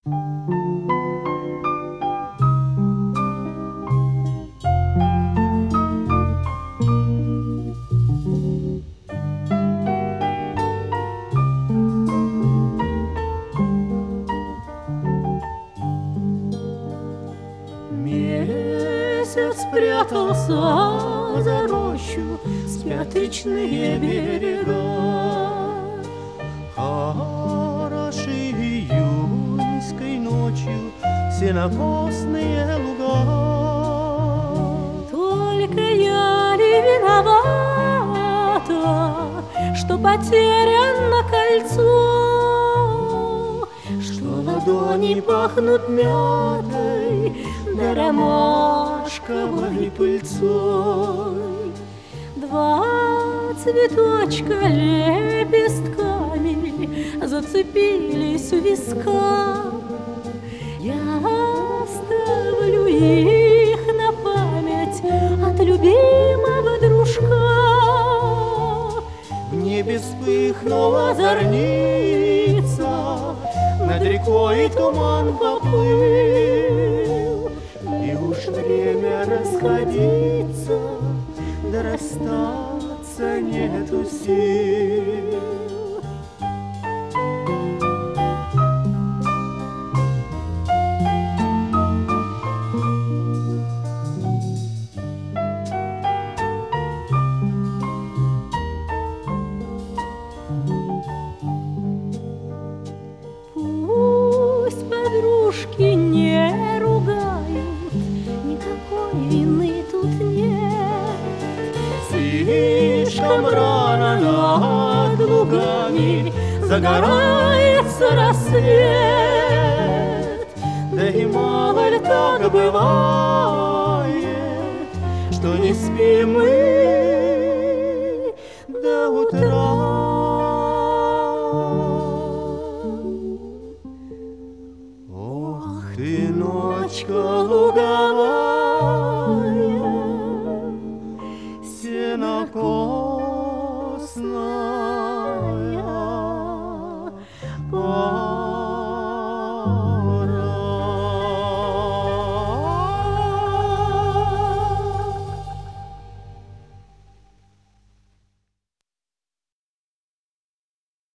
Месяц спрятался за рощу, спят речные берега. Хороши июньской ночью сенокосные луга. Только я ли виновата, что потеряно кольцо, что ладони пахнут мятой да ромашковой пыльцой? Два цветочка лепестками зацепились у виска. Я оставлю их на память от любимого дружка. В небе вспыхнула зорница, над рекой туман поплыл, и уж время расходиться, да расстаться нету сил. Пусть подружки не ругают, никакой вины тут нет. Слишком рано над лугами Загорается рассвет, да и мало ли так бывает, что не спим мы до утра. Ох ты, ночка